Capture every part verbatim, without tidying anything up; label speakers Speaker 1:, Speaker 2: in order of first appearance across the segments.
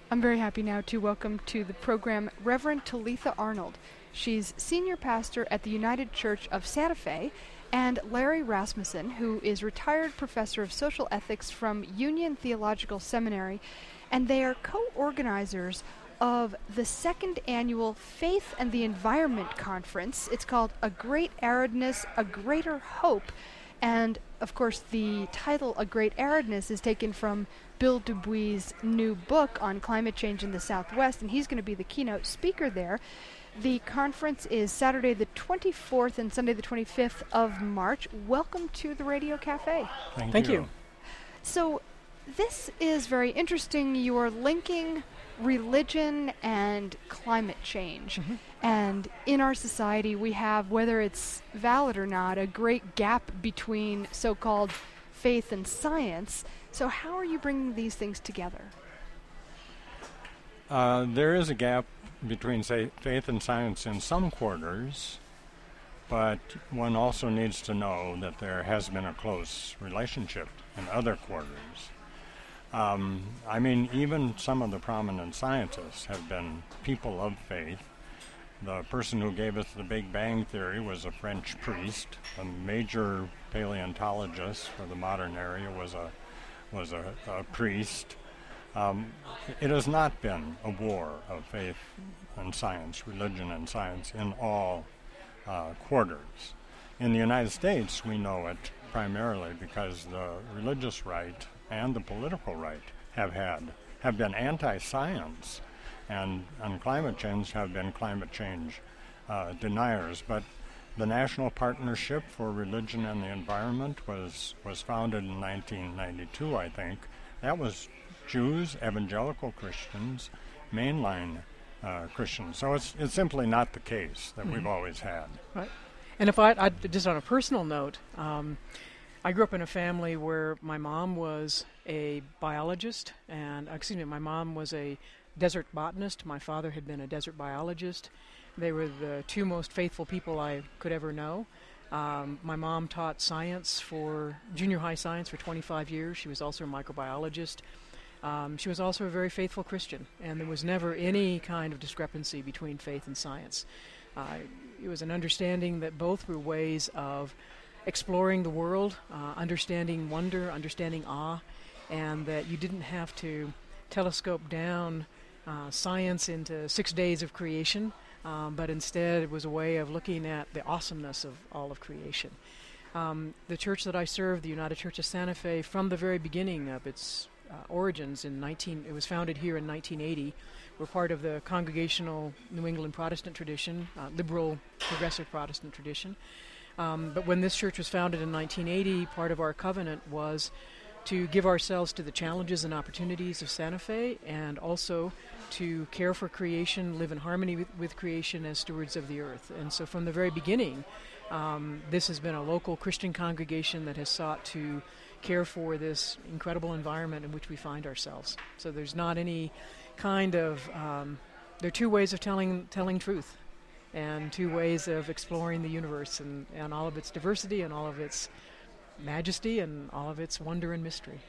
Speaker 1: I'm very happy now to welcome to the program Reverend Talitha Arnold. She's senior pastor at the United Church of Santa Fe, and Larry Rasmussen, who is retired professor of social ethics from Union Theological Seminary, and they are co-organizers of the second annual Faith and the Environment Conference. It's called A Great Aridness, A Greater Hope, and of course the title A Great Aridness is taken from Bill Dubuis' new book on climate change in the Southwest, and he's going to be the keynote speaker there. The conference is Saturday the twenty-fourth and Sunday the twenty-fifth of March. Welcome to the Radio Cafe.
Speaker 2: Thank,
Speaker 3: Thank
Speaker 2: you.
Speaker 3: you.
Speaker 1: So this is very interesting. You are linking religion and climate change.
Speaker 3: Mm-hmm.
Speaker 1: And in our society, we have, whether it's valid or not, a great gap between so-called faith and science. So how are you bringing these things together?
Speaker 2: Uh, there is a gap between, say, faith and science in some quarters, but one also needs to know that there has been a close relationship in other quarters. Um, I mean, even some of the prominent scientists have been people of faith. The person who gave us the Big Bang Theory was a French priest. A major paleontologist for the modern era was a was a, a priest. Um, it has not been a war of faith and science, religion and science in all uh, quarters. In the United States, we know it primarily because the religious right and the political right have had have been anti-science, and on climate change have been climate change uh, deniers. But the National Partnership for Religion and the Environment was was founded in nineteen ninety-two, I think. That was Jews, evangelical Christians, mainline uh, Christians. So it's it's simply not the case that mm-hmm. we've always had.
Speaker 3: Right. And if I, I just on a personal note, um, I grew up in a family where my mom was a biologist, and excuse me, my mom was a desert botanist. My father had been a desert biologist. They were the two most faithful people I could ever know. Um, my mom taught science for junior high science for twenty-five years. She was also a microbiologist. Um, she was also a very faithful Christian, and there was never any kind of discrepancy between faith and science. Uh, it was an understanding that both were ways of exploring the world, uh, understanding wonder, understanding awe, and that you didn't have to telescope down uh, science into six days of creation, um, but instead it was a way of looking at the awesomeness of all of creation. Um, the church that I serve, the United Church of Santa Fe, from the very beginning of its uh, origins in nineteen, it was founded here in nineteen eighty. We're part of the Congregational New England Protestant tradition, uh, liberal progressive Protestant tradition. Um, but when this church was founded in nineteen eighty, part of our covenant was to give ourselves to the challenges and opportunities of Santa Fe, and also to care for creation, live in harmony with, with creation as stewards of the earth. And so from the very beginning, um, this has been a local Christian congregation that has sought to care for this incredible environment in which we find ourselves. So there's not any kind of, um, there are two ways of telling telling truth, and two ways of exploring the universe and, and all of its diversity and all of its majesty and all of its wonder and mystery.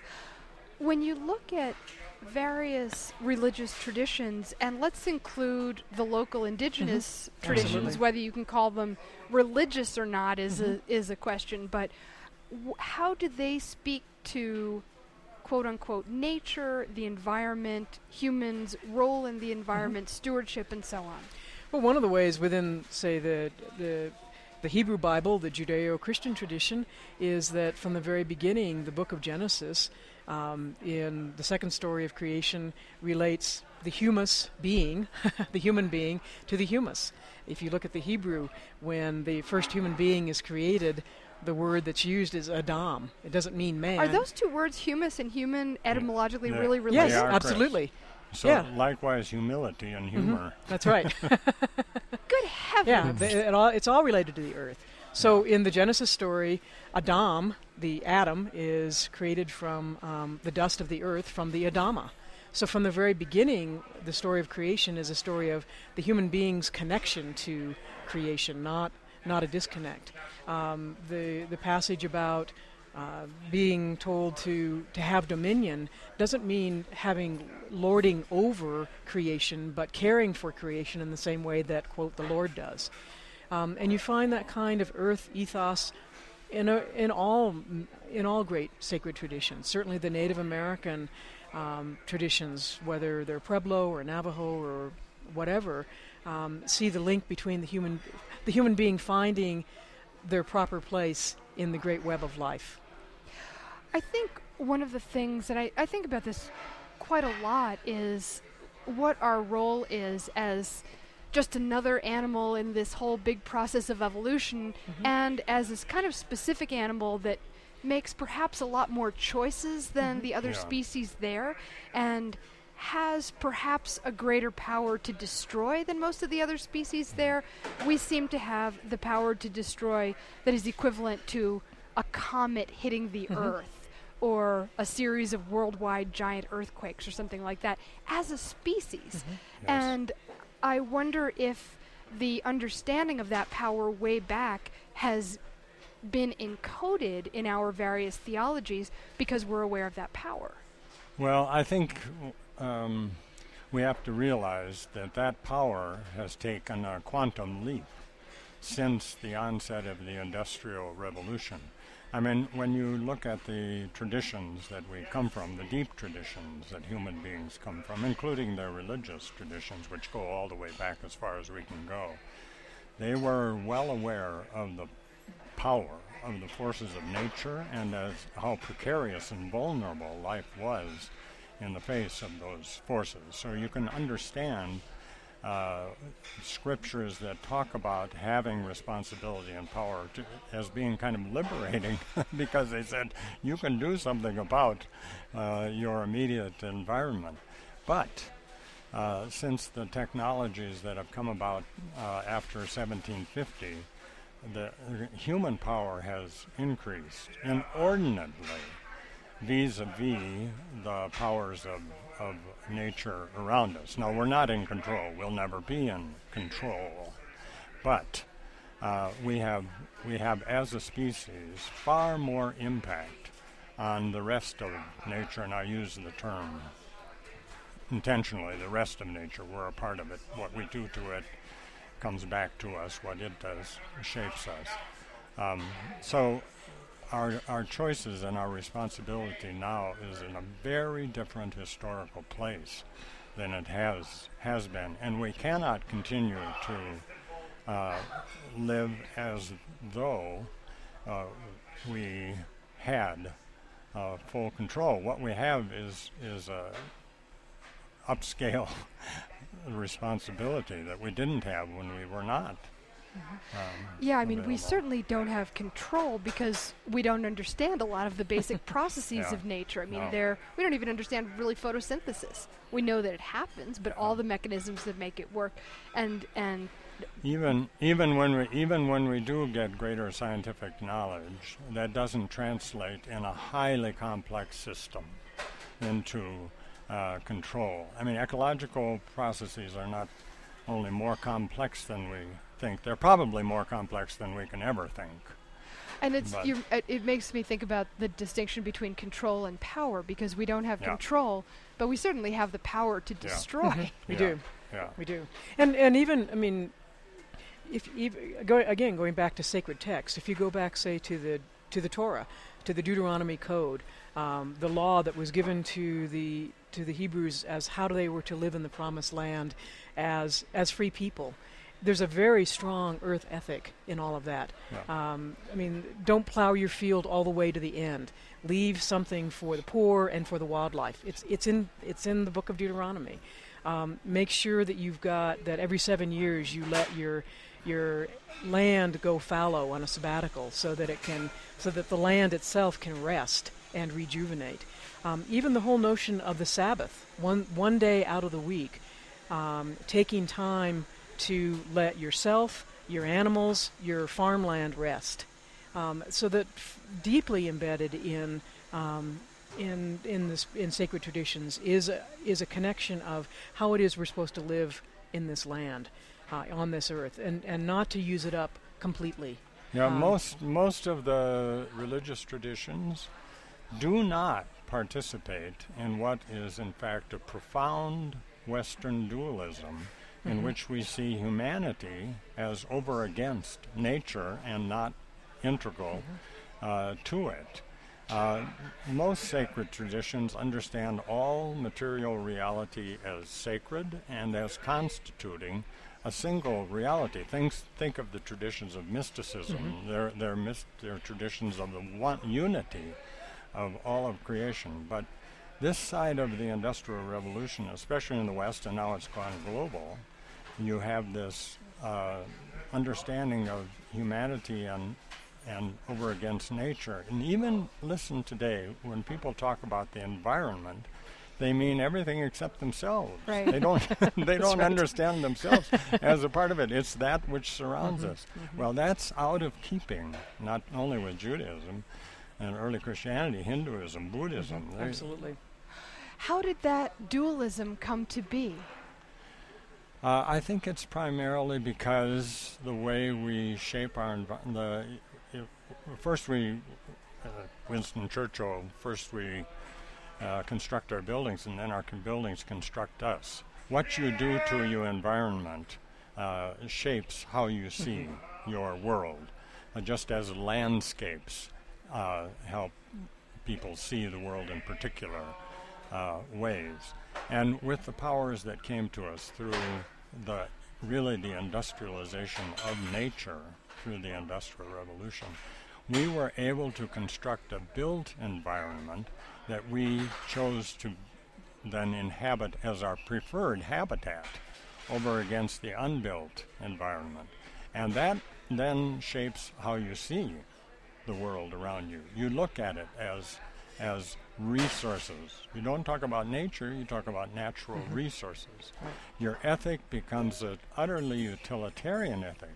Speaker 1: When you look at various religious traditions, and let's include the local indigenous
Speaker 3: mm-hmm.
Speaker 1: traditions,
Speaker 3: Absolutely.
Speaker 1: whether you can call them religious or not is
Speaker 3: mm-hmm.
Speaker 1: a is a question, but w- how do they speak to quote-unquote nature, the environment, humans' role in the environment, mm-hmm. stewardship, and so on?
Speaker 3: Well, one of the ways within, say, the the the Hebrew Bible, the Judeo-Christian tradition, is that from the very beginning, the book of Genesis, um, in the second story of creation, relates the humus being, the human being, to the humus. If you look at the Hebrew, when the first human being is created, the word that's used is Adam. It doesn't mean man.
Speaker 1: Are those two words, humus and human, etymologically
Speaker 2: Yeah.
Speaker 1: really related?
Speaker 3: Yes,
Speaker 2: are
Speaker 3: absolutely.
Speaker 2: So
Speaker 3: Yeah.
Speaker 2: likewise, humility and humor.
Speaker 3: Mm-hmm. That's right.
Speaker 1: Good heavens!
Speaker 3: Yeah, the, it all, it's all related to the earth. So in the Genesis story, Adam, the Adam, is created from um, the dust of the earth, from the Adama. So from the very beginning, the story of creation is a story of the human being's connection to creation, not not a disconnect. Um, the the passage about Uh, being told to, to have dominion doesn't mean having lording over creation, but caring for creation in the same way that, quote, the Lord does. Um, and you find that kind of earth ethos in a, in all in all great sacred traditions. Certainly the Native American um, traditions, whether they're Pueblo or Navajo or whatever, um, see the link between the human the human being finding their proper place in the great web of life.
Speaker 1: I think one of the things that I, I think about this quite a lot is what our role is as just another animal in this whole big process of evolution, mm-hmm. and as this kind of specific animal that makes perhaps a lot more choices than mm-hmm. the other
Speaker 2: yeah.
Speaker 1: species there, and has perhaps a greater power to destroy than most of the other species there. We seem to have the power to destroy that is equivalent to a comet hitting the mm-hmm. Earth, or a series of worldwide giant earthquakes or something like that, as a species.
Speaker 2: Mm-hmm. Yes.
Speaker 1: And I wonder if the understanding of that power way back has been encoded in our various theologies because we're aware of that power.
Speaker 2: Well, I think um, we have to realize that that power has taken a quantum leap since the onset of the Industrial Revolution. I mean, when you look at the traditions that we come from, the deep traditions that human beings come from, including their religious traditions, which go all the way back as far as we can go, they were well aware of the power of the forces of nature and as how precarious and vulnerable life was in the face of those forces. So you can understand uh, scriptures that talk about having responsibility and power to, as being kind of liberating because they said you can do something about uh, your immediate environment. But uh, since the technologies that have come about uh, after seventeen fifty, the human power has increased inordinately vis-a-vis the powers of, of nature around us. Now, we're not in control. We'll never be in control. But uh, we have, we have, as a species, far more impact on the rest of nature, and I use the term intentionally, the rest of nature. We're a part of it. What we do to it comes back to us. What it does shapes us. Um, so our our choices and our responsibility now is in a very different historical place than it has has been, and we cannot continue to uh, live as though uh, we had uh, full control. What we have is is a upscale responsibility that we didn't have when we were not.
Speaker 1: Mm-hmm.
Speaker 2: Um,
Speaker 1: yeah, I mean,
Speaker 2: available.
Speaker 1: we certainly don't have control because we don't understand a lot of the basic processes
Speaker 2: yeah.
Speaker 1: of nature. I mean,
Speaker 2: no.
Speaker 1: they're, we don't even understand really photosynthesis. We know that it happens, but
Speaker 2: yeah.
Speaker 1: all the mechanisms that make it work, and and
Speaker 2: even even when we even when we do get greater scientific knowledge, that doesn't translate in a highly complex system into uh, control. I mean, ecological processes are not only more complex than we think, they're probably more complex than we can ever think.
Speaker 1: And it's
Speaker 2: But
Speaker 1: you, it, it makes me think about the distinction between control and power, because we don't have
Speaker 2: Yeah.
Speaker 1: control, but we certainly have the power to
Speaker 2: Yeah.
Speaker 1: destroy.
Speaker 3: Mhm. We
Speaker 2: Yeah.
Speaker 3: do.
Speaker 2: Yeah.
Speaker 3: We do. And and even, I mean, if even, go, again, going back to sacred texts, if you go back, say, to the to the Torah, to the Deuteronomy Code, um, the law that was given to the to the Hebrews as how they were to live in the Promised Land as as free people. There's a very strong earth ethic in all of that.
Speaker 2: Yeah.
Speaker 3: Um, I mean, don't plow your field all the way to the end. Leave something for the poor and for the wildlife. It's it's in it's in the book of Deuteronomy. Um, make sure that you've got that every seven years you let your your land go fallow on a sabbatical, so that it can so that the land itself can rest and rejuvenate. Um, even the whole notion of the Sabbath, one one day out of the week, um, taking time to let yourself, your animals, your farmland rest, um, so that f- deeply embedded in um, in in this in sacred traditions is a, is a connection of how it is we're supposed to live in this land, uh, on this earth, and and not to use it up completely.
Speaker 2: Yeah,
Speaker 3: Um,
Speaker 2: most most of the religious traditions do not participate in what is in fact a profound Western dualism in
Speaker 3: Mhm.
Speaker 2: which we see humanity as over against nature and not integral uh, to it. Uh, most sacred traditions understand all material reality as sacred and as constituting a single reality. Things, think of the traditions of mysticism.
Speaker 3: Mhm.
Speaker 2: They're, they're, mis- they're traditions of the one unity of all of creation. But this side of the Industrial Revolution, especially in the West, and now it's gone global, you have this uh, understanding of humanity and and over against nature. And even listen today, when people talk about the environment, they mean everything except themselves.
Speaker 1: Right.
Speaker 2: They don't they don't
Speaker 3: right.
Speaker 2: understand themselves as a part of it. It's that which surrounds
Speaker 3: Mhm,
Speaker 2: us.
Speaker 3: mhm.
Speaker 2: Well, that's out of keeping, not only with Judaism and early Christianity, Hinduism, Buddhism.
Speaker 3: Mhm,
Speaker 2: They-
Speaker 3: Absolutely.
Speaker 1: How did that dualism come to be?
Speaker 2: Uh, I think it's primarily because the way we shape our environment. First, we, uh, Winston Churchill, first we uh, construct our buildings, and then our con- buildings construct us. What you do to your environment uh, shapes how you see your world, uh, just as landscapes uh, help people see the world in particular uh, ways. And with the powers that came to us through the really the industrialization of nature through the Industrial Revolution, we were able to construct a built environment that we chose to then inhabit as our preferred habitat over against the unbuilt environment. And that then shapes how you see the world around you. You look at it as as resources. You don't talk about nature, you talk about natural
Speaker 3: Mhm.
Speaker 2: resources.
Speaker 3: Right.
Speaker 2: Your ethic becomes an utterly utilitarian ethic.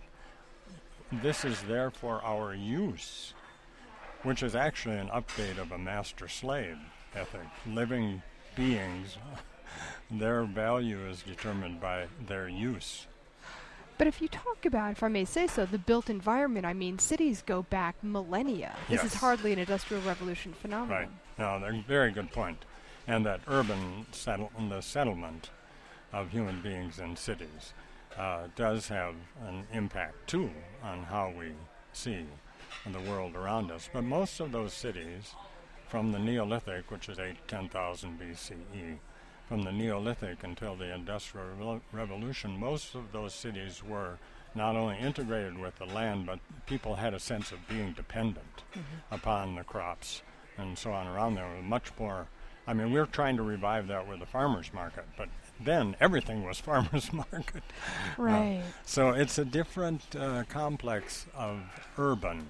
Speaker 2: This is there for our use, which is actually an update of a master-slave ethic. Living beings, their value is determined by their use.
Speaker 1: But if you talk about, if I may say so, the built environment, I mean, cities go back millennia. This is
Speaker 2: Yes.
Speaker 1: hardly an Industrial Revolution phenomenon.
Speaker 2: Right. No, they're very good point. And that urban settle, the settlement of human beings in cities uh, does have an impact, too, on how we see the world around us. But most of those cities, from the Neolithic, which is eight, ten thousand B C E, from the Neolithic until the Industrial Revol- Revolution, most of those cities were not only integrated with the land, but people had a sense of being dependent
Speaker 3: Mhm.
Speaker 2: upon the crops and so on around there. Much more, I mean, we're trying to revive that with the farmer's market, but then everything was farmer's market.
Speaker 1: Right.
Speaker 2: So it's a different uh, complex of urban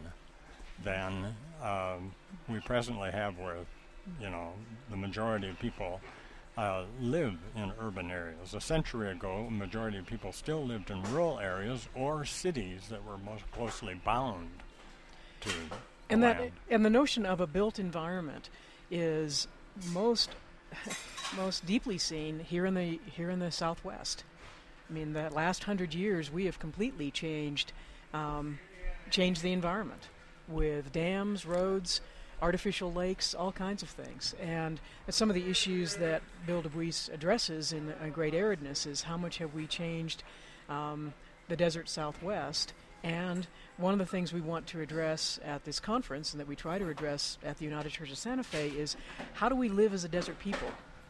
Speaker 2: than um, we presently have, where, you know, the majority of people uh, live in urban areas. A century ago, a majority of people still lived in rural areas or cities that were most closely bound to the
Speaker 3: And that
Speaker 2: land.
Speaker 3: and the notion of a built environment is most most deeply seen here in the here in the Southwest. I mean, that last hundred years we have completely changed um, changed the environment with dams, roads, artificial lakes, all kinds of things. And some of the issues that Bill DuBois addresses in uh, Great Aridness is how much have we changed um, the desert Southwest. And one of the things we want to address at this conference, and that we try to address at the United Church of Santa Fe, is how do we live as a desert people?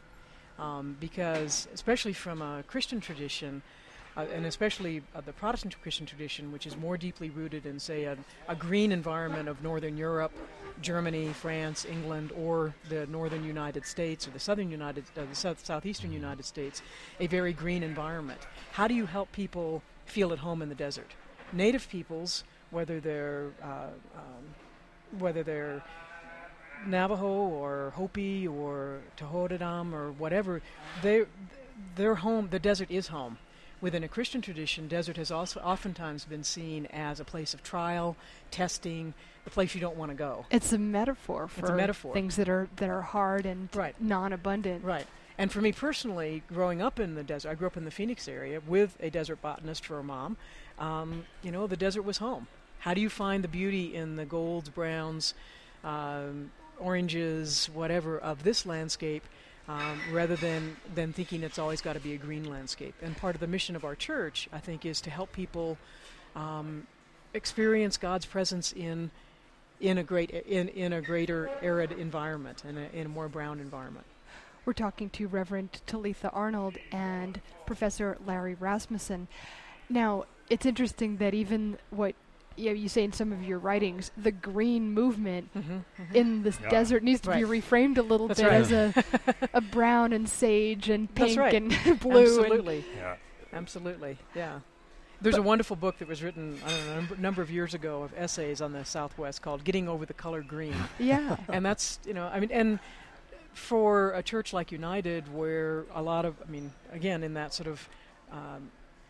Speaker 3: Um, because, especially from a Christian tradition, uh, and especially uh, the Protestant Christian tradition, which is more deeply rooted in, say, a, a green environment of Northern Europe, Germany, France, England, or the Northern United States, or the Southern United, uh, the South, Southeastern United States, a very green environment. How do you help people feel at home in the desert? Native peoples, whether they're uh, um, whether they're Navajo or Hopi or Tohodidam or whatever, they their home, the desert is home. Within a Christian tradition, desert has also oftentimes been seen as a place of trial, testing, the place you don't want to go.
Speaker 1: It's a metaphor for
Speaker 3: It's a metaphor.
Speaker 1: things that are that are hard and
Speaker 3: Right.
Speaker 1: non-abundant.
Speaker 3: Right. And for me personally, growing up in the desert, I grew up in the Phoenix area with a desert botanist for a mom. Um, you know, the desert was home. How do you find the beauty in the golds, browns, um, oranges, whatever, of this landscape, um, rather than, than thinking it's always got to be a green landscape? And part of the mission of our church, I think, is to help people um, experience God's presence in in a great in, in a greater arid environment, in a, in a more brown environment.
Speaker 1: We're talking to Reverend Talitha Arnold and Professor Larry Rasmussen. Now, it's interesting that even what you, know, you say in some of your writings, the green movement
Speaker 3: Mm-hmm, mm-hmm.
Speaker 1: in this
Speaker 2: Yeah.
Speaker 1: desert needs to be
Speaker 3: Right.
Speaker 1: reframed a little
Speaker 3: That's
Speaker 1: bit
Speaker 3: right.
Speaker 1: as a, a brown and sage and
Speaker 3: That's
Speaker 1: pink
Speaker 3: right.
Speaker 1: and blue. And
Speaker 3: Absolutely.
Speaker 2: Yeah.
Speaker 3: Absolutely, yeah. There's
Speaker 1: But-
Speaker 3: a wonderful book that was written, I don't know, a number, number of years ago of essays on the Southwest called Getting Over the Color Green.
Speaker 1: yeah.
Speaker 3: And that's, you know, I mean, and for a church like United, where a lot of, I mean, again, in that sort of um,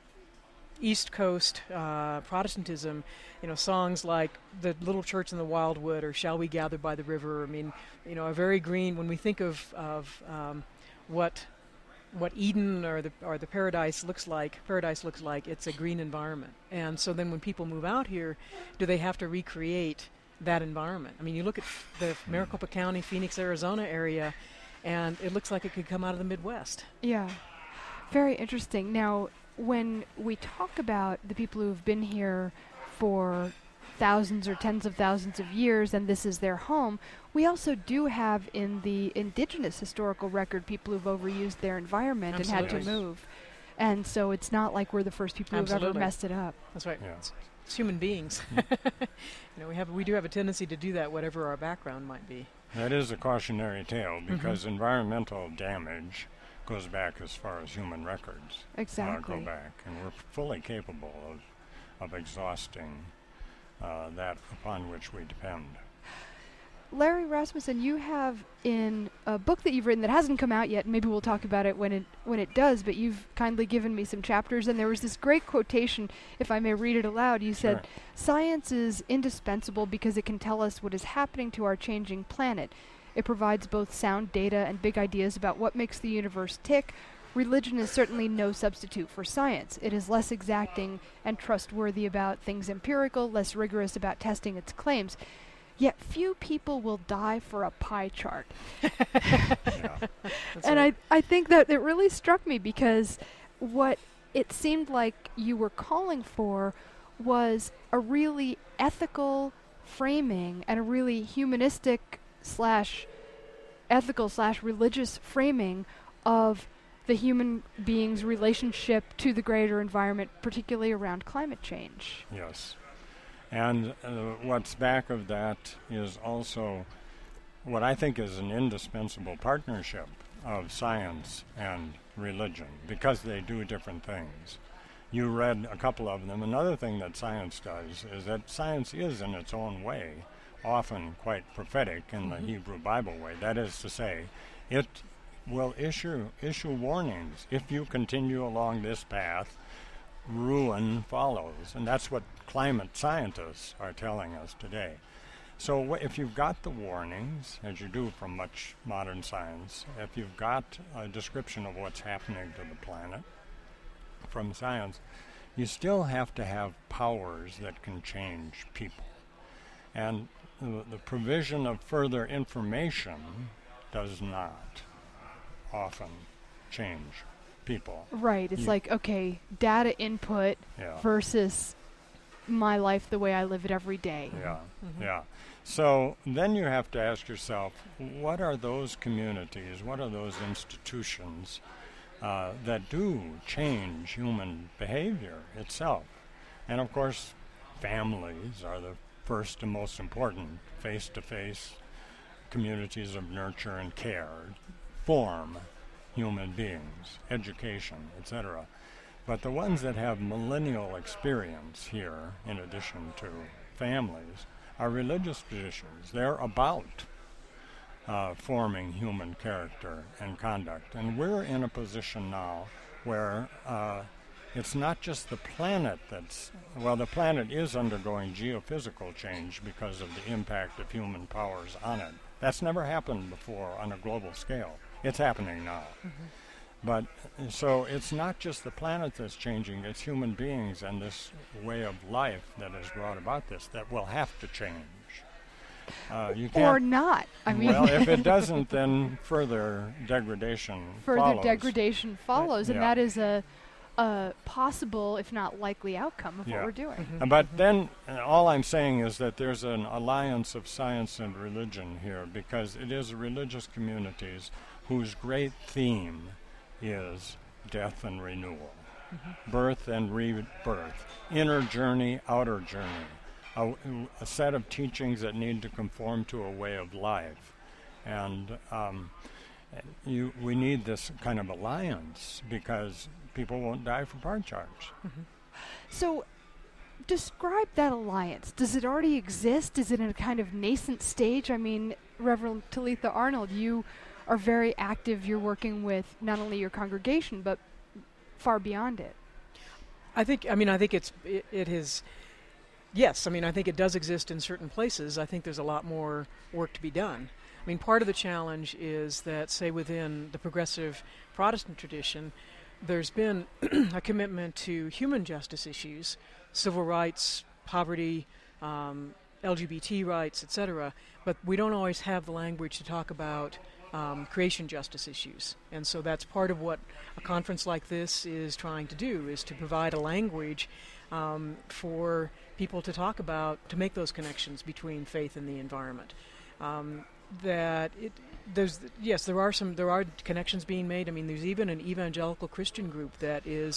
Speaker 3: East Coast uh, Protestantism, you know, songs like The Little Church in the Wildwood or Shall We Gather by the River, I mean, you know, a very green, when we think of, of um, what what Eden or the or the paradise looks like, paradise looks like, it's a green environment. And so then when people move out here, do they have to recreate that environment? I mean, you look at the Maricopa County, Phoenix, Arizona area, and it looks like it could come out of the Midwest.
Speaker 1: Yeah. Very interesting. Now, when we talk about the people who have been here for thousands or tens of thousands of years and this is their home, we also do have in the indigenous historical record people who've overused their environment and had to
Speaker 3: Absolutely.
Speaker 1: move. And so it's not like we're the first people who've ever
Speaker 3: Absolutely.
Speaker 1: messed it up.
Speaker 3: That's right.
Speaker 2: Yeah.
Speaker 3: It's, it's human beings. you know, we have we do have a tendency to do that, whatever our background might be.
Speaker 2: That is a cautionary tale because environmental damage goes back as far as human records uh,
Speaker 1: Exactly.
Speaker 2: go back, and we're fully capable of of exhausting uh, that upon which we depend.
Speaker 1: Larry Rasmussen, you have in a book that you've written that hasn't come out yet, and maybe we'll talk about it when it when it does, but you've kindly given me some chapters, and there was this great quotation, if I may read it aloud. You said,
Speaker 2: Sure.
Speaker 1: "Science is indispensable because it can tell us what is happening to our changing planet. It provides both sound data and big ideas about what makes the universe tick. Religion is certainly no substitute for science. It is less exacting and trustworthy about things empirical, less rigorous about testing its claims. Yet few people will die for a pie chart."
Speaker 2: Yeah.
Speaker 3: That's
Speaker 1: And
Speaker 3: right.
Speaker 1: I, I think that it really struck me because what it seemed like you were calling for was a really ethical framing and a really humanistic slash ethical slash religious framing of the human being's relationship to the greater environment, particularly around climate change.
Speaker 2: Yes. And uh, what's back of that is also what I think is an indispensable partnership of science and religion because they do different things. You read a couple of them. Another thing that science does is that science is, in its own way, often quite prophetic in the Hebrew Bible way. That is to say, it will issue issue warnings. If you continue along this path, ruin follows. And that's what climate scientists are telling us today. So wh- if you've got the warnings, as you do from much modern science, if you've got a description of what's happening to the planet from science, you still have to have powers that can change people. And the, the provision of further information does not often change people.
Speaker 1: Right. It's
Speaker 2: You-
Speaker 1: like, okay, data input
Speaker 2: Yeah.
Speaker 1: versus my life the way I live it every day.
Speaker 2: Yeah,
Speaker 3: Mhm.
Speaker 2: yeah. So then you have to ask yourself, what are those communities, what are those institutions uh, that do change human behavior itself? And of course, families are the first and most important face-to-face communities of nurture and care, form human beings, education, et cetera. But the ones that have millennial experience here, in addition to families, are religious traditions. They're about uh, forming human character and conduct. And we're in a position now where uh, it's not just the planet that's, well, the planet is undergoing geophysical change because of the impact of human powers on it. That's never happened before on a global scale. It's happening now. But so it's not just the planet that's changing, it's human beings and this way of life that has brought about this that will have to change. Uh, you can't,
Speaker 1: or not. I mean,
Speaker 2: well, if it doesn't, then further degradation
Speaker 1: further
Speaker 2: follows.
Speaker 1: degradation follows, and
Speaker 2: yeah.
Speaker 1: that is a, a possible, if not likely, outcome of
Speaker 2: Yeah.
Speaker 1: what we're doing.
Speaker 3: Mm-hmm.
Speaker 2: Uh, But then uh, all I'm saying is that there's an alliance of science and religion here, because it is religious communities whose great theme is death and renewal,
Speaker 3: Mm-hmm.
Speaker 2: birth and rebirth, inner journey, outer journey, a, a set of teachings that need to conform to a way of life. And um, you, we need this kind of alliance because people won't die for part charge.
Speaker 1: So, describe that alliance. Does it already exist? Is it in a kind of nascent stage? I mean, Reverend Talitha Arnold, you are very active. You're working with not only your congregation, but far beyond it.
Speaker 3: I think, I mean, I think it's, it, it is, yes, I mean, I think it does exist in certain places. I think there's a lot more work to be done. I mean, part of the challenge is that, say, within the progressive Protestant tradition, there's been a commitment to human justice issues, civil rights, poverty, um, L G B T rights, et cetera, but we don't always have the language to talk about um, creation justice issues. And so that's part of what a conference like this is trying to do, is to provide a language um, for people to talk about, to make those connections between faith and the environment. Um, that it there's yes there are some there are connections being made. I mean, there's even an evangelical Christian group that is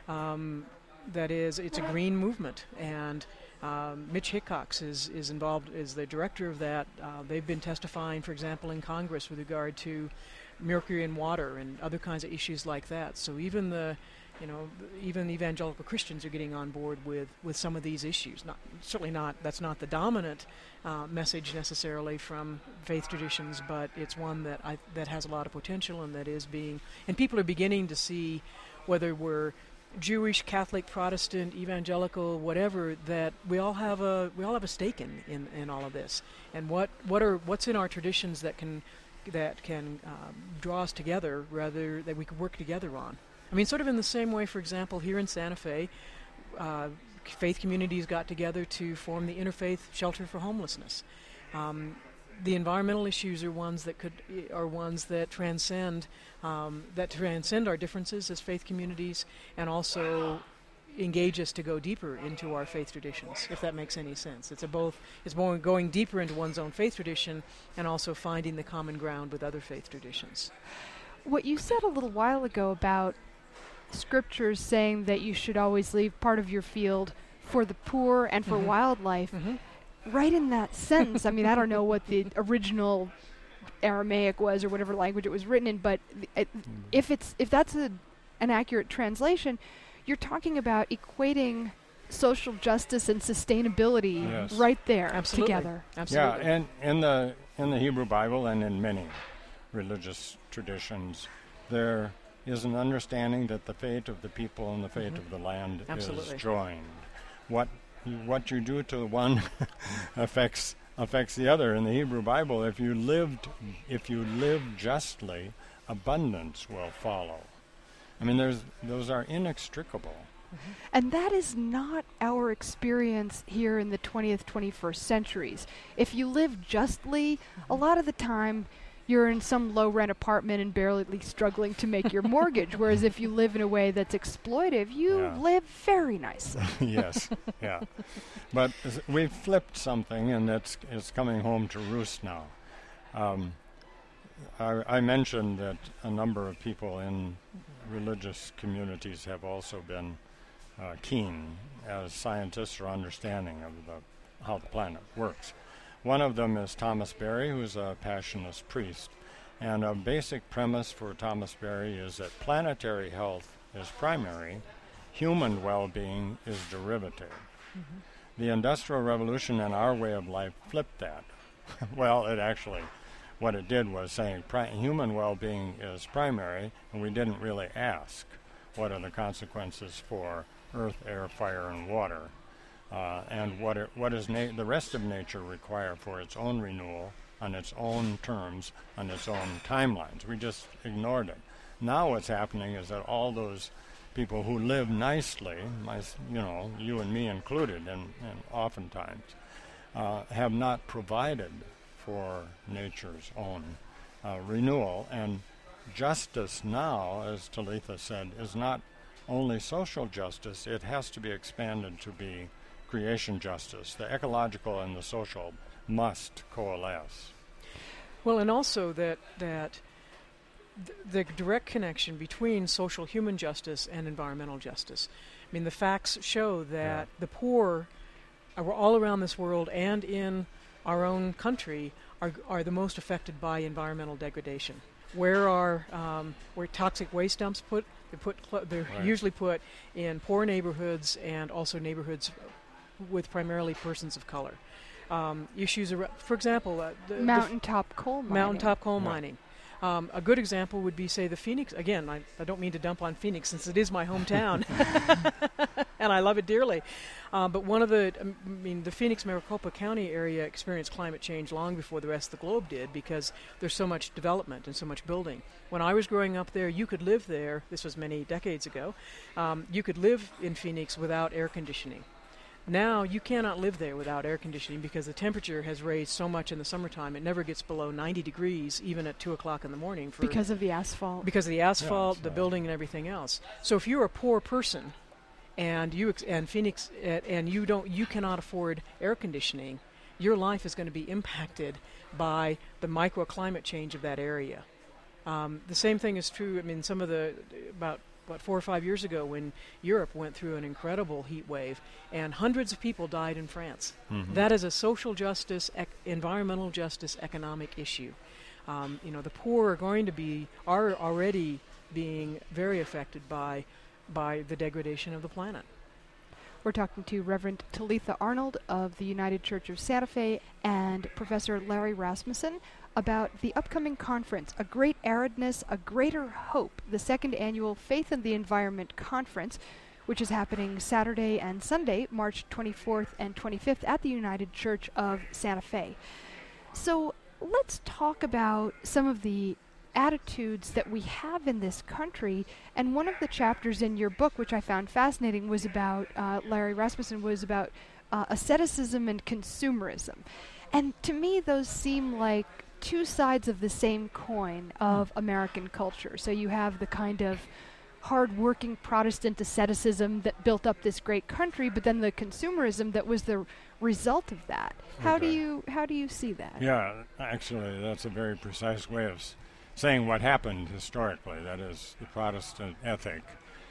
Speaker 3: um, that is it's a green movement, and um, Mitch Hickox is is involved as the director of that. Uh, they've been testifying, for example, in Congress with regard to mercury in water and other kinds of issues like that. So even the you know even evangelical Christians are getting on board with with some of these issues. Not certainly not that's not the dominant Uh, message necessarily from faith traditions, but it's one that I, that has a lot of potential and that is being, and people are beginning to see, whether we're Jewish, Catholic, Protestant, evangelical, whatever, that we all have a we all have a stake in, in, in all of this, and what what are what's in our traditions that can that can um, draw us together, rather that we can work together on. I mean, sort of in the same way, for example, here in Santa Fe. Uh, Faith communities got together to form the Interfaith Shelter for Homelessness. Um, the environmental issues are ones that could are ones that transcend um, that transcend our differences as faith communities, and also engage us to go deeper into our faith traditions. If that makes any sense, it's a both. It's more going deeper into one's own faith tradition, and also finding the common ground with other faith traditions.
Speaker 1: What you said a little while ago about scriptures saying that you should always leave part of your field for the poor and for
Speaker 3: Mm-hmm.
Speaker 1: wildlife,
Speaker 3: Mm-hmm.
Speaker 1: right in that sentence, I mean, I don't know what the original Aramaic was or whatever language it was written in, but it, if it's if that's a, an accurate translation, you're talking about equating social justice and sustainability
Speaker 2: Yes.
Speaker 1: right there
Speaker 3: Absolutely.
Speaker 1: together.
Speaker 3: Absolutely.
Speaker 2: Yeah, and in the in the Hebrew Bible and in many religious traditions, there is an understanding that the fate of the people and the fate
Speaker 3: Mm-hmm.
Speaker 2: of the land
Speaker 3: Absolutely.
Speaker 2: is joined. What what you do to one affects affects the other. In the Hebrew Bible, if you lived if you live justly, abundance will follow. I mean, there's those are inextricable.
Speaker 1: And that is not our experience here in the twentieth, twenty-first centuries. If you live justly, a lot of the time you're in some low-rent apartment and barely struggling to make your mortgage, whereas if you live in a way that's exploitive, you
Speaker 2: Yeah.
Speaker 1: live very nicely.
Speaker 2: Yes, yeah. But s- we've flipped something, and that's it's coming home to roost now. Um, I, I mentioned that a number of people in religious communities have also been uh, keen as scientists or understanding of the how the planet works. One of them is Thomas Berry, who's a Passionist priest. And a basic premise for Thomas Berry is that planetary health is primary, human well-being is derivative.
Speaker 3: Mm-hmm.
Speaker 2: The Industrial Revolution and our way of life flipped that. Well, it actually, what it did was saying pri- human well-being is primary, and we didn't really ask what are the consequences for earth, air, fire, and water. Uh, and what it, what does na- the rest of nature require for its own renewal on its own terms, on its own timelines. We just ignored it. Now what's happening is that all those people who live nicely, my, you know, you and me included, and, and oftentimes, uh, have not provided for nature's own uh, renewal. And justice now, as Talitha said, is not only social justice, it has to be expanded to be creation justice. The ecological and the social must coalesce.
Speaker 3: Well, and also that that th- the direct connection between social human justice and environmental justice. I mean, the facts show that
Speaker 2: Yeah.
Speaker 3: the poor are all around this world and in our own country are are the most affected by environmental degradation. Where are um, where toxic waste dumps put? They put cl- they're
Speaker 2: Right.
Speaker 3: usually put in poor neighborhoods and also neighborhoods with primarily persons of color. Um, issues, ar- for example, uh, the, the
Speaker 1: Mountaintop coal mining.
Speaker 3: mountaintop coal
Speaker 2: Yeah.
Speaker 3: mining. Um, a good example would be, say, the Phoenix. Again, I, I don't mean to dump on Phoenix since it is my hometown, and I love it dearly. Uh, but one of the, I mean, the Phoenix-Maricopa County area experienced climate change long before the rest of the globe did because there's so much development and so much building. When I was growing up there, you could live there. This was many decades ago. Um, you could live in Phoenix without air conditioning. Now you cannot live there without air conditioning because the temperature has raised so much in the summertime. It never gets below ninety degrees, even at two o'clock in the morning. For
Speaker 1: Because of the asphalt.
Speaker 3: because of the asphalt,
Speaker 2: Yeah,
Speaker 3: the
Speaker 2: so-
Speaker 3: building, and everything else. So if you're a poor person, and you ex- and Phoenix, uh, and you don't, you cannot afford air conditioning, your life is going to be impacted by the microclimate change of that area. Um, the same thing is true. I mean, some of the about. What, four or five years ago when Europe went through an incredible heat wave and hundreds of people died in France.
Speaker 2: Mhm.
Speaker 3: That is a social justice, ec- environmental justice, economic issue. Um, you know, the poor are going to be, are already being very affected by, by the degradation of the planet.
Speaker 1: We're talking to Reverend Talitha Arnold of the United Church of Santa Fe and Professor Larry Rasmussen about the upcoming conference, A Great Aridness, A Greater Hope, the second annual Faith and the Environment Conference, which is happening Saturday and Sunday, March twenty-fourth and twenty-fifth at the United Church of Santa Fe. So let's talk about some of the attitudes that we have in this country. And one of the chapters in your book, which I found fascinating, was about, uh, Larry Rasmussen, was about uh, asceticism and consumerism. And to me, those seem like two sides of the same coin of American culture. So you have the kind of hard-working Protestant asceticism that built up this great country, but then the consumerism that was the result of that. How do
Speaker 2: Okay.
Speaker 1: you how do you see that?
Speaker 2: Yeah, actually, that's a very precise way of s- saying what happened historically. That is, the Protestant ethic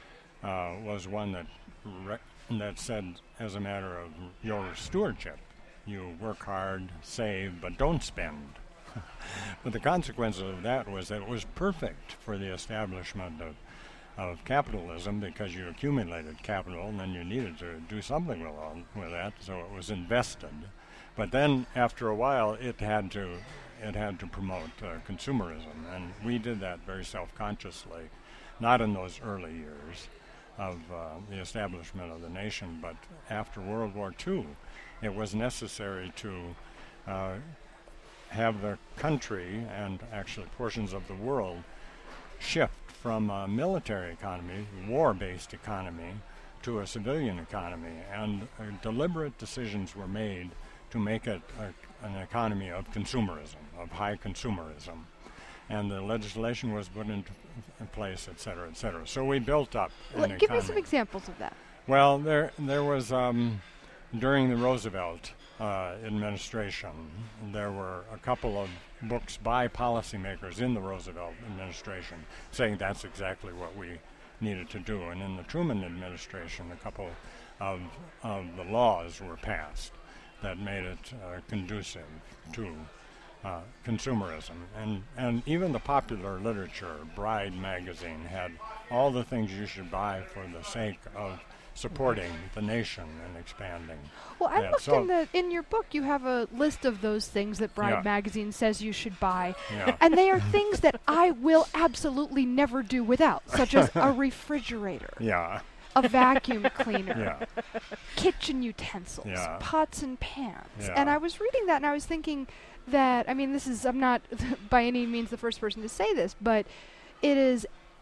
Speaker 2: uh, was one that re- that said, as a matter of your stewardship, you work hard, save, but don't spend. But the consequence of that was that it was perfect for the establishment of of capitalism because you accumulated capital and then you needed to do something with, all, with that, so it was invested. But then after a while it had to it had to promote uh, consumerism, and we did that very self-consciously, not in those early years of uh, the establishment of the nation, but after World War Two it was necessary to uh, have the country and actually portions of the world shift from a military economy, war-based economy, to a civilian economy, and uh, deliberate decisions were made to make it a, an economy of consumerism, of high consumerism, and the legislation was put into in place, et cetera, et cetera. So we built up
Speaker 1: Well,
Speaker 2: an
Speaker 1: give me
Speaker 2: economy.
Speaker 1: some examples of that.
Speaker 2: Well, there there was um, during the Roosevelt uh, administration, there were a couple of books by policymakers in the Roosevelt administration saying that's exactly what we needed to do. And in the Truman administration, a couple of, of the laws were passed that made it uh, conducive to uh, consumerism. And, and even the popular literature, Bride magazine, had all the things you should buy for the sake of supporting the nation and expanding.
Speaker 1: Well, I
Speaker 2: Yeah,
Speaker 1: looked
Speaker 2: so-
Speaker 1: in the in your book. You have a list of those things that Bride
Speaker 2: Yeah.
Speaker 1: magazine says you should buy,
Speaker 2: Yeah.
Speaker 1: and they are things that I will absolutely never do without, such as a refrigerator,
Speaker 2: Yeah,
Speaker 1: a vacuum cleaner,
Speaker 2: yeah,
Speaker 1: kitchen utensils,
Speaker 2: Yeah.
Speaker 1: pots and pans.
Speaker 2: Yeah.
Speaker 1: And I was reading that, and I was thinking that, I mean, this is, I'm not by any means the first person to say this, but it is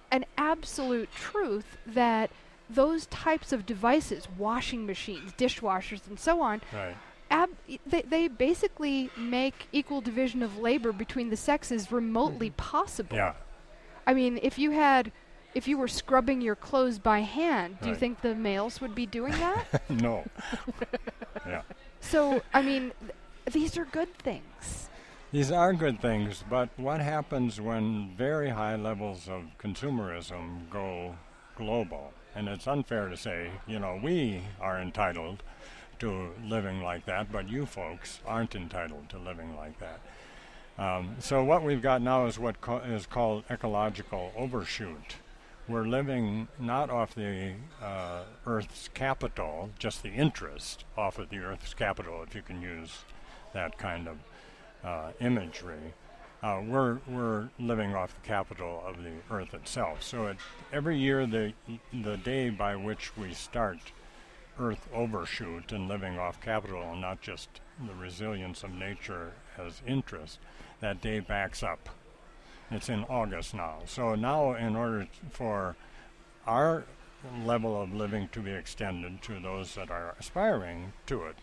Speaker 1: an absolute truth that those types of devices, washing machines, dishwashers, and so on,
Speaker 2: Right.
Speaker 1: ab- they, they basically make equal division of labor between the sexes remotely possible.
Speaker 2: Yeah.
Speaker 1: I mean, if you had, if you were scrubbing your clothes by hand, do you
Speaker 2: Right.
Speaker 1: think the males would be doing that?
Speaker 2: No. Yeah.
Speaker 1: So, I mean, th- these are good things.
Speaker 2: These are good things, but what happens when very high levels of consumerism go global? And it's unfair to say, you know, we are entitled to living like that, but you folks aren't entitled to living like that. Um, so what we've got now is what co- is called ecological overshoot. We're living not off the uh, Earth's capital, just the interest off of the Earth's capital, if you can use that kind of uh, imagery. Uh, we're we're living off the capital of the Earth itself. So it, every year, the the day by which we start Earth overshoot and living off capital, and not just the resilience of nature as interest, that day backs up. It's in August now. So now, in order t- for our level of living to be extended to those that are aspiring to it,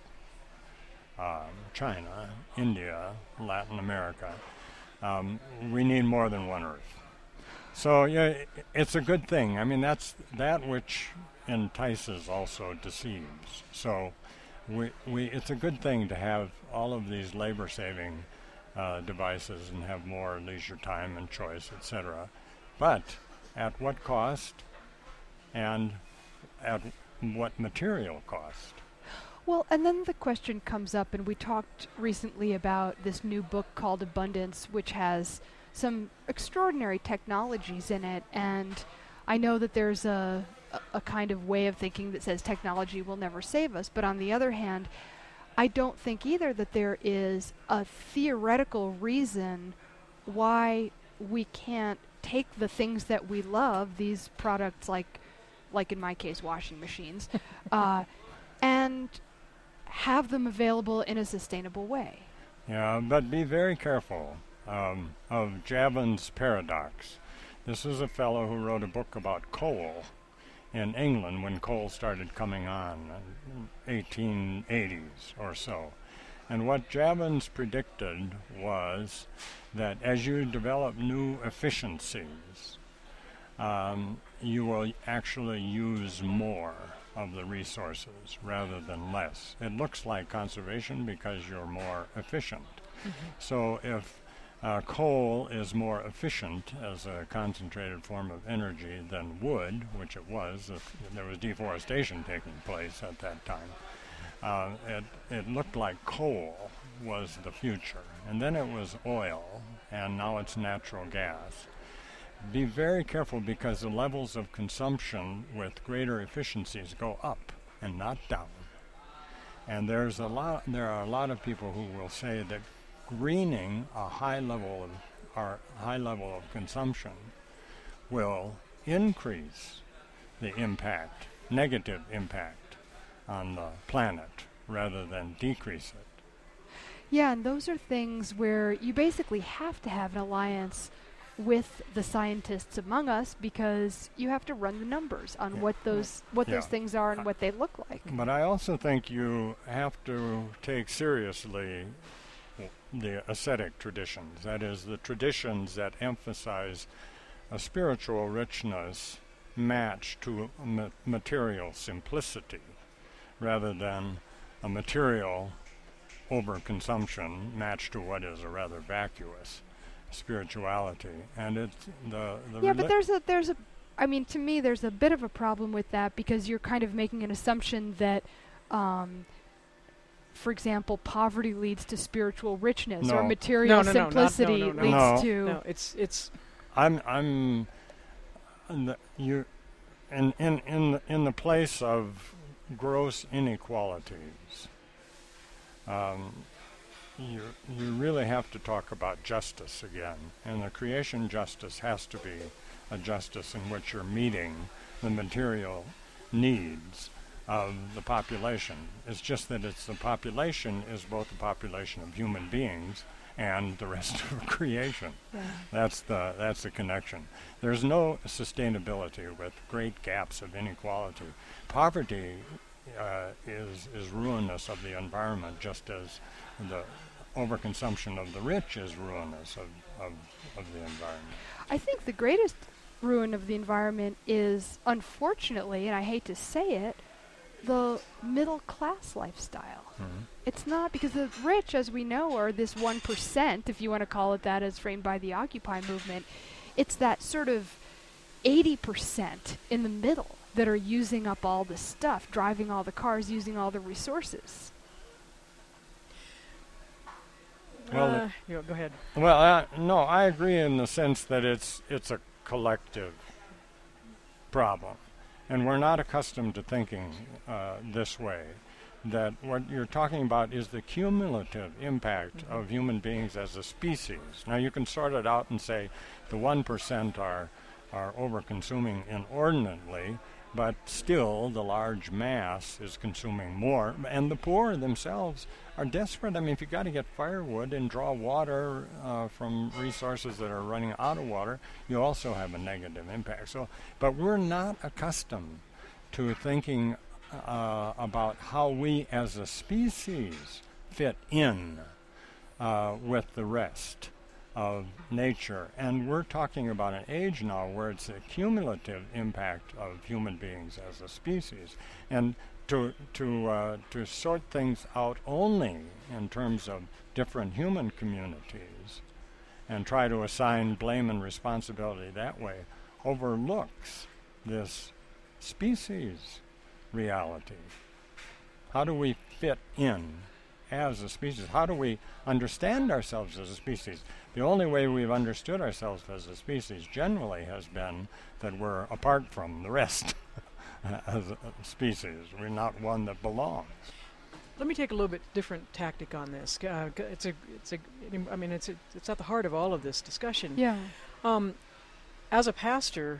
Speaker 2: um, China, India, Latin America, um, we need more than one Earth. So yeah, i- it's a good thing. I mean, that's that which entices also deceives. So we we it's a good thing to have all of these labor-saving uh, devices and have more leisure time and choice, et cetera. But at what cost, and at what material cost?
Speaker 1: Well, and then the question comes up, and we talked recently about this new book called Abundance, which has some extraordinary technologies in it, and I know that there's a, a, a kind of way of thinking that says technology will never save us, but on the other hand, I don't think either that there is a theoretical reason why we can't take the things that we love, these products like, like in my case, washing machines, uh, and have them available in a sustainable way.
Speaker 2: Yeah, but be very careful um, of Javan's paradox. This is a fellow who wrote a book about coal in England when coal started coming on in eighteen eighties or so. And what Javans predicted was that as you develop new efficiencies, um, you will actually use more of the resources rather than less. It looks like conservation because you're more efficient.
Speaker 3: Mm-hmm.
Speaker 2: So if uh, coal is more efficient as a concentrated form of energy than wood, which it was, if there was deforestation taking place at that time, uh, it, it looked like coal was the future. And then it was oil, and now it's natural gas. Be very careful because the levels of consumption with greater efficiencies go up and not down. And there's a lot there are a lot of people who will say that greening a high level of our high level of consumption will increase the impact, negative impact on the planet rather than decrease it.
Speaker 1: Yeah, and those are things where you basically have to have an alliance with the scientists among us because you have to run the numbers on
Speaker 2: Yeah.
Speaker 1: what those what
Speaker 2: Yeah.
Speaker 1: those things are and what they look like.
Speaker 2: But I also think you have to take seriously the ascetic traditions, that is, the traditions that emphasize a spiritual richness matched to a ma- material simplicity rather than a material overconsumption matched to what is a rather vacuous spirituality. And it's the, the
Speaker 1: Yeah,
Speaker 2: reli-
Speaker 1: but there's a there's a I mean, to me there's a bit of a problem with that because you're kind of making an assumption that um for example, poverty leads to spiritual richness or
Speaker 2: No.
Speaker 1: material
Speaker 3: No, no, no, not- no,
Speaker 1: simplicity
Speaker 3: no, no.
Speaker 1: leads
Speaker 2: No.
Speaker 1: to
Speaker 3: No, it's it's
Speaker 2: I'm I'm in the, you in in in the, in the place of gross inequalities. Um, you you really have to talk about justice again, and the creation justice has to be a justice in which you're meeting the material needs of the population. It's just that it's the population is both the population of human beings and the rest of creation.
Speaker 1: Yeah.
Speaker 2: That's the that's the connection. There's no sustainability with great gaps of inequality. Poverty uh, is is ruinous of the environment, just as the overconsumption of the rich is ruinous of, of, of the environment.
Speaker 1: I think the greatest ruin of the environment is, unfortunately, and I hate to say it, the middle class lifestyle.
Speaker 2: Mm-hmm.
Speaker 1: It's not, because the rich, as we know, are this one percent, if you want to call it that, as framed by the Occupy movement. It's that sort of eighty percent in the middle that are using up all the stuff, driving all the cars, using all the resources.
Speaker 2: Well,
Speaker 3: uh, yeah, go ahead.
Speaker 2: Well, uh, no, I agree in the sense that it's it's a collective problem, and we're not accustomed to thinking uh, this way. That what you're talking about is the cumulative impact mm-hmm. of human beings as a species. Now, you can sort it out and say the one percent are are over-consuming inordinately, but still the large mass is consuming more, and the poor themselves are desperate. I mean, if you've got to get firewood and draw water uh, from resources that are running out of water, you also have a negative impact. So, but we're not accustomed to thinking uh, about how we as a species fit in uh, with the rest of nature. And we're talking about an age now where it's a cumulative impact of human beings as a species. And to to uh, to sort things out only in terms of different human communities and try to assign blame and responsibility that way overlooks this species reality. How do we fit in as a species? How do we understand ourselves as a species? The only way we've understood ourselves as a species generally has been that we're apart from the rest. As a species, we're not one that belongs.
Speaker 3: Let me take a little bit different tactic on this. Uh, g- it's a, it's a, I mean, it's a, it's at the heart of all of this discussion.
Speaker 1: Yeah.
Speaker 3: Um, as a pastor,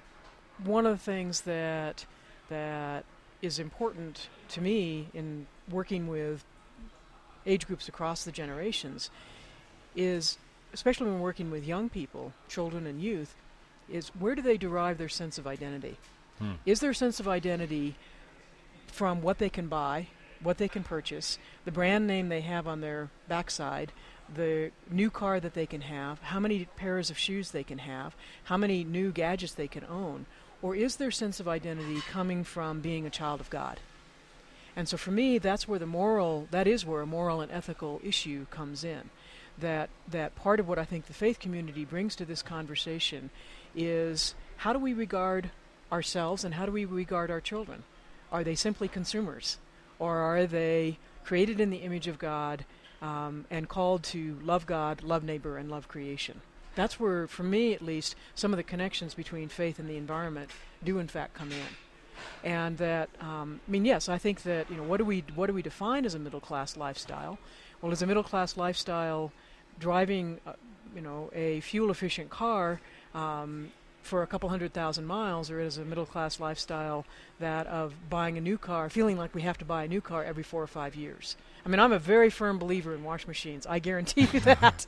Speaker 3: one of the things that that is important to me in working with age groups across the generations is, especially when working with young people, children and youth, is where do they derive their sense of identity? Hmm. Is their sense of identity from what they can buy, what they can purchase, the brand name they have on their backside, the new car that they can have, how many pairs of shoes they can have, how many new gadgets they can own, or is their sense of identity coming from being a child of God? And so for me, that's where the moral, that is where a moral and ethical issue comes in. That that part of what I think the faith community brings to this conversation is how do we regard ourselves and how do we regard our children? Are they simply consumers? Or are they created in the image of God um, and called to love God, love neighbor, and love creation? That's where, for me at least, some of the connections between faith and the environment do in fact come in. And that, um, I mean, yes, I think that, you know, what do we what do we define as a middle class lifestyle? Well, is a middle class lifestyle driving, uh, you know, a fuel efficient car um, for a couple hundred thousand miles, or is a middle class lifestyle that of buying a new car, feeling like we have to buy a new car every four or five years? I mean, I'm a very firm believer in wash machines. I guarantee you that.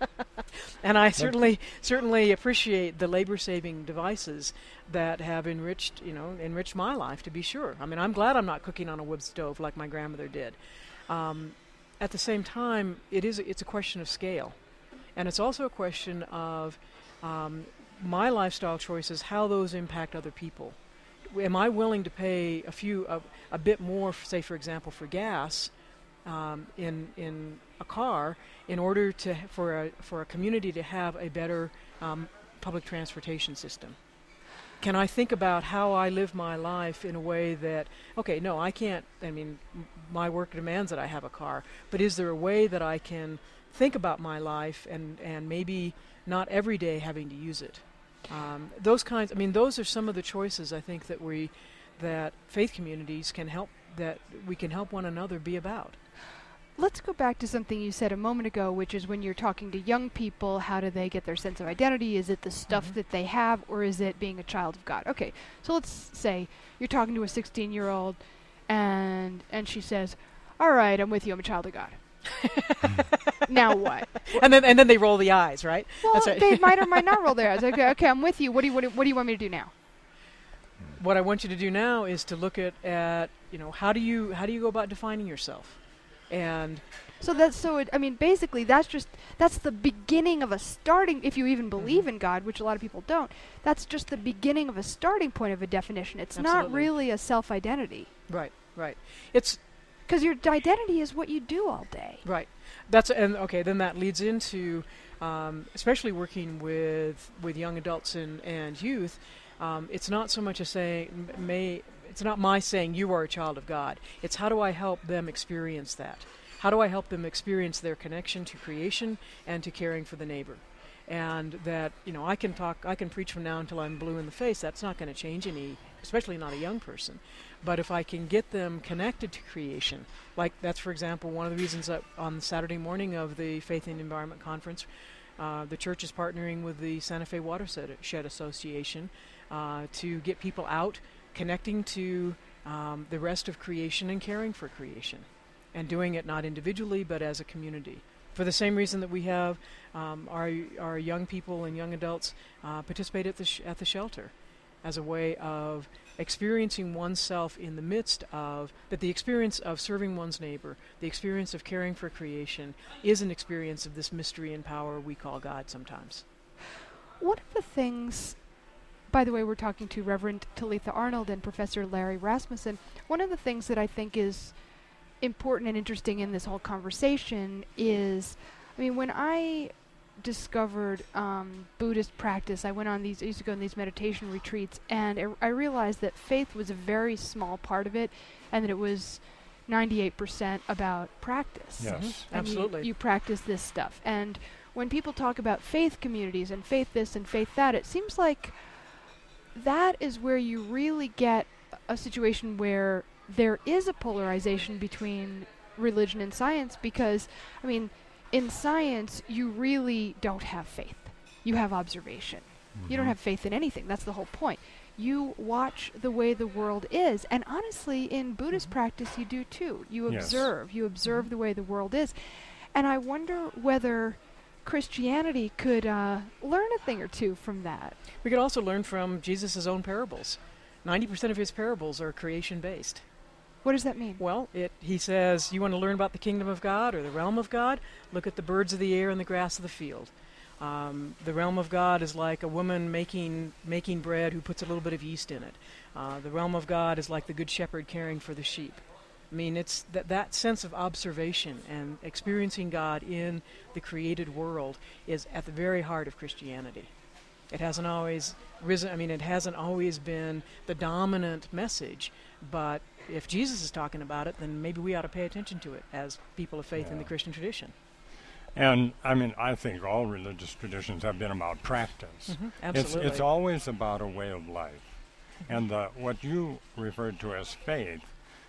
Speaker 3: And I certainly certainly appreciate the labor-saving devices that have enriched, you know, enriched my life, to be sure. I mean, I'm glad I'm not cooking on a wood stove like my grandmother did. Um, at the same time, it is it's a question of scale, and it's also a question of um, my lifestyle choices, how those impact other people. Am I willing to pay a few a, a bit more, say, for example, for gas um, in in a car, in order to for a for a community to have a better um, public transportation system? Can I think about how I live my life in a way that, okay, no, I can't, I mean, m- my work demands that I have a car, but is there a way that I can think about my life and, and maybe not every day having to use it? Um, those kinds, I mean, those are some of the choices I think that we, that faith communities can help, that we can help one another be about.
Speaker 1: Let's go back to something you said a moment ago, which is when you're talking to young people, how do they get their sense of identity? Is it the stuff mm-hmm. that they have, or is it being a child of God? Okay, so let's say you're talking to a sixteen-year-old, and and she says, all right, I'm with you, I'm a child of God. Now what?
Speaker 3: And then and then they roll the eyes, right?
Speaker 1: Well,
Speaker 3: That's right.
Speaker 1: they might or might not roll their eyes. Okay, okay, I'm with you. What do you what do, what do you want me to do now?
Speaker 3: What I want you to do now is to look at, at you know how do you how do you go about defining yourself, and
Speaker 1: So that's so. It, I mean, basically, that's just that's the beginning of a starting. If you even believe
Speaker 3: Mhm.
Speaker 1: in God, which a lot of people don't, that's just the beginning of a starting point of a definition. It's not
Speaker 3: Absolutely.
Speaker 1: really a self-identity,
Speaker 3: right, right. It's
Speaker 1: because your identity is what you do all day.
Speaker 3: right. That's and okay. Then that leads into, um, especially working with with young adults and and youth. Um, it's not so much a saying m- may. It's not my saying you are a child of God. It's how do I help them experience that? How do I help them experience their connection to creation and to caring for the neighbor? And that, you know, I can talk, I can preach from now until I'm blue in the face. That's not going to change any, especially not a young person. But if I can get them connected to creation, like that's, for example, one of the reasons that on Saturday morning of the Faith and Environment Conference, uh, the church is partnering with the Santa Fe Watershed Association uh, to get people out, connecting to um, the rest of creation and caring for creation, and doing it not individually but as a community. For the same reason that we have um, our our young people and young adults uh, participate at the sh- at the shelter, as a way of experiencing oneself in the midst of that the experience of serving one's neighbor, the experience of caring for creation, is an experience of this mystery and power we call God sometimes.
Speaker 1: One of the things, by the way, we're talking to Reverend Talitha Arnold and Professor Larry Rasmussen. One of the things that I think is important and interesting in this whole conversation is, I mean, when I discovered um, Buddhist practice, I went on these, I used to go on these meditation retreats, and I, I realized that faith was a very small part of it, and that it was ninety-eight percent about practice.
Speaker 2: Yes.
Speaker 3: Mhm.
Speaker 1: And
Speaker 3: Absolutely.
Speaker 1: You, you practice this stuff. And when people talk about faith communities and faith this and faith that, it seems like that is where you really get a situation where there is a polarization between religion and science, because, I mean, in science, you really don't have faith. You have observation. You don't
Speaker 2: Mhm.
Speaker 1: have faith in anything. That's the whole point. You watch the way the world is. And honestly, in Buddhist practice, you do too. You
Speaker 2: Yes.
Speaker 1: observe. You observe the way the world is. And I wonder whether Christianity could uh, learn a thing or two from that.
Speaker 3: We could also learn from Jesus' own parables. ninety percent of his parables are creation-based.
Speaker 1: What does that mean?
Speaker 3: Well, it, he says, you want to learn about the kingdom of God or the realm of God? Look at the birds of the air and the grass of the field. Um, the realm of God is like a woman making making bread who puts a little bit of yeast in it. Uh, the realm of God is like the good shepherd caring for the sheep. I mean, it's that that sense of observation and experiencing God in the created world is at the very heart of Christianity. It hasn't always risen, I mean, it hasn't always been the dominant message, but if Jesus is talking about it, then maybe we ought to pay attention to it as people of faith in the
Speaker 2: Yeah.
Speaker 3: Christian tradition.
Speaker 2: And I mean, I think all religious traditions have been about practice.
Speaker 3: Mhm,
Speaker 2: It's
Speaker 3: absolutely.
Speaker 2: it's always about a way of life, and the, what you referred to as faith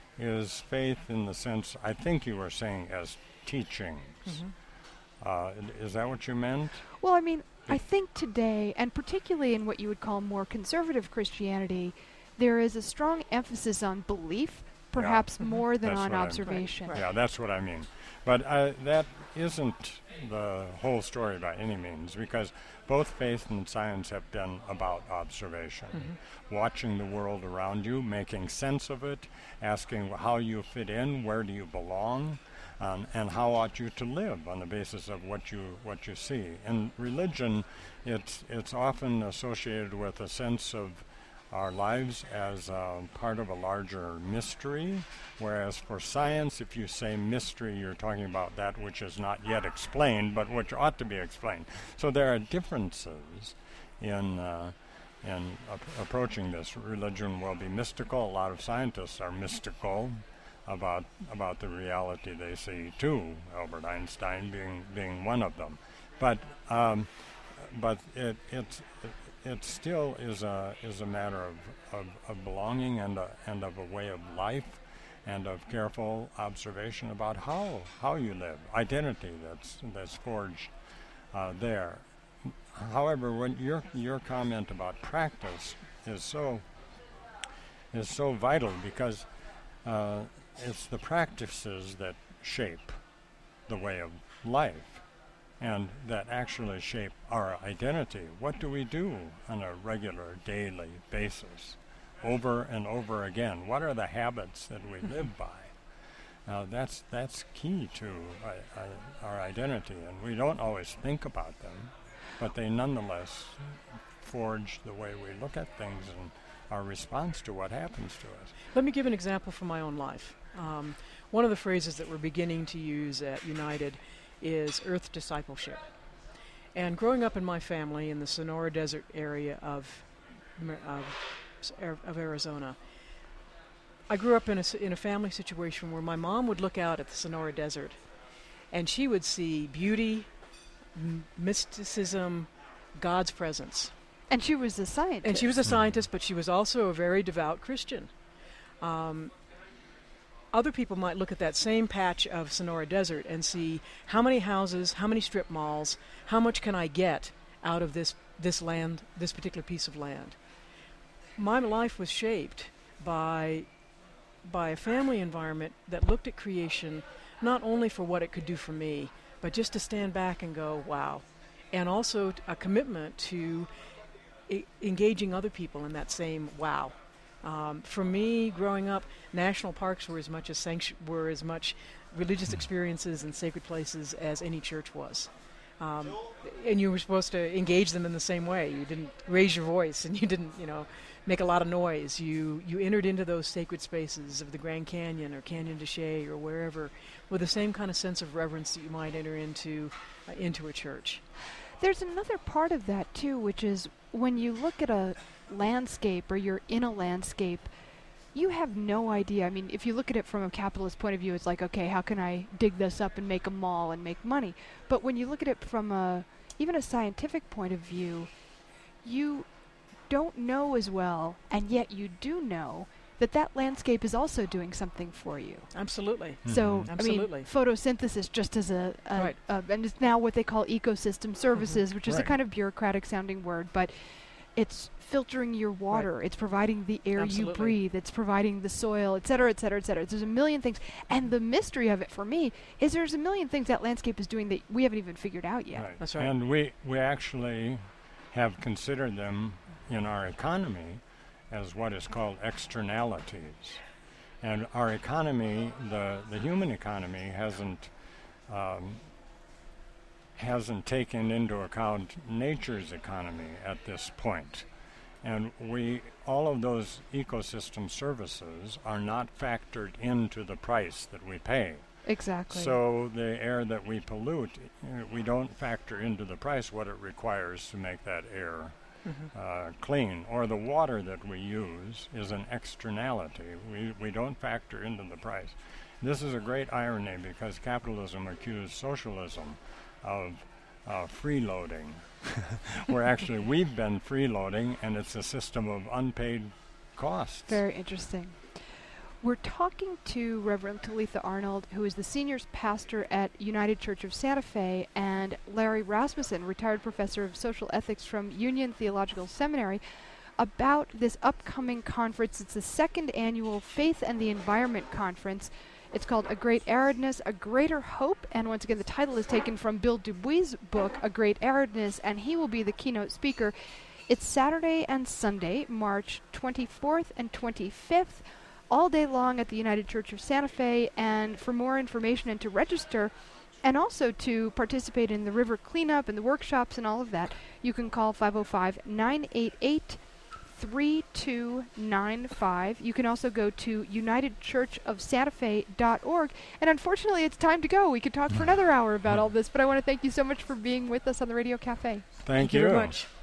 Speaker 2: is faith in the sense I think you were saying as teachings.
Speaker 3: Mhm.
Speaker 2: Uh, is that what you meant?
Speaker 1: Well, I mean, I
Speaker 2: It-
Speaker 1: think today, and particularly in what you would call more conservative Christianity, there is a strong emphasis on belief, perhaps
Speaker 3: Mhm.
Speaker 1: more than
Speaker 2: That's
Speaker 1: on
Speaker 2: what I'm-
Speaker 1: observation.
Speaker 3: Right.
Speaker 2: Yeah, that's what I mean. But uh, that isn't the whole story by any means, because both faith and science have been about observation,
Speaker 3: Mhm.
Speaker 2: watching the world around you, making sense of it, asking how you fit in, where do you belong, um, and how ought you to live on the basis of what you what you see. In religion, it's it's often associated with a sense of our lives as uh, part of a larger mystery, whereas for science, if you say mystery, you're talking about that which is not yet explained, but which ought to be explained. So there are differences in uh, in ap- approaching this. Religion will be mystical. A lot of scientists are mystical about about the reality they see too. Albert Einstein being being one of them, but um, but it it's it, it still is a is a matter of, of, of belonging and a, and of a way of life, and of careful observation about how how you live, identity that's that's forged uh, there. However, when your your comment about practice is so is so vital, because uh, it's the practices that shape the way of life and that actually shape our identity. What do we do on a regular daily basis over and over again? What are the habits that we live by? Now that's that's key to uh, uh, our identity, and we don't always think about them, but they nonetheless forge the way we look at things and our response to what happens to us.
Speaker 3: Let me give an example from my own life. Um, one of the phrases that we're beginning to use at United is earth discipleship. And growing up in my family in the Sonora Desert area of, of, of Arizona, I grew up in a, in a family situation where my mom would look out at the Sonora Desert and she would see beauty, m- mysticism, God's presence.
Speaker 1: And she was a scientist.
Speaker 3: And she was a scientist, but she was also a very devout Christian. Um, other people might look at that same patch of Sonora Desert and see how many houses, how many strip malls, how much can I get out of this, this land, this particular piece of land. My life was shaped by, by a family environment that looked at creation not only for what it could do for me, but just to stand back and go, wow. And also t- a commitment to I- engaging other people in that same wow. Um, for me, growing up, national parks were as much as sanctu- were as much religious experiences and sacred places as any church was. Um, and you were supposed to engage them in the same way. You didn't raise your voice, and you didn't, you know, make a lot of noise. You you entered into those sacred spaces of the Grand Canyon or Canyon de Chelly or wherever with the same kind of sense of reverence that you might enter into uh, into a church.
Speaker 1: There's another part of that, too, which is when you look at a landscape or you're in a landscape, you have no idea. I mean, if you look at it from a capitalist point of view, it's like, okay, how can I dig this up and make a mall and make money? But when you look at it from a even a scientific point of view, you don't know as well, and yet you do know that that landscape is also doing something for you.
Speaker 3: Absolutely.
Speaker 2: Mm-hmm.
Speaker 1: So,
Speaker 3: Absolutely.
Speaker 1: I mean, photosynthesis just as a, a,
Speaker 3: Right.
Speaker 1: a and it's now what they call ecosystem services, which is a
Speaker 2: Right.
Speaker 1: kind of bureaucratic sounding word, but it's filtering your water, it's providing the air
Speaker 3: Absolutely.
Speaker 1: you breathe, it's providing the soil, et cetera, et cetera, et cetera. There's a million things. And the mystery of it for me is there's a million things that landscape is doing that we haven't even figured out yet.
Speaker 2: Right.
Speaker 3: That's right.
Speaker 2: And we, we actually have considered them in our economy as what is called externalities. And our economy, the, the human economy, hasn't um, hasn't taken into account nature's economy at this point. And we, all of those ecosystem services are not factored into the price that we pay.
Speaker 1: Exactly.
Speaker 2: So the air that we pollute, uh, we don't factor into the price what it requires to make that air
Speaker 3: Mm-hmm.
Speaker 2: uh, clean. Or the water that we use is an externality. We, we don't factor into the price. This is a great irony because capitalism accused socialism of uh, freeloading, where actually we've been freeloading, and it's a system of unpaid costs.
Speaker 1: Very interesting. We're talking to Reverend Talitha Arnold, who is the senior pastor at United Church of Santa Fe, and Larry Rasmussen, retired professor of social ethics from Union Theological Seminary, about this upcoming conference. It's the second annual Faith and the Environment Conference. It's called A Great Aridness, A Greater Hope, and once again the title is taken from Bill Dubuis' book, A Great Aridness, and he will be the keynote speaker. It's Saturday and Sunday, March twenty-fourth and twenty-fifth, all day long at the United Church of Santa Fe. And for more information and to register, and also to participate in the river cleanup and the workshops and all of that, you can call five oh five, nine eight eight, three two nine five. You can also go to united church of santa fe dot org. And unfortunately, it's time to go. We could talk for another hour about all this, but I want to thank you so much for being with us on the Radio Cafe.
Speaker 2: Thank,
Speaker 3: Thank
Speaker 2: you.
Speaker 3: you very much.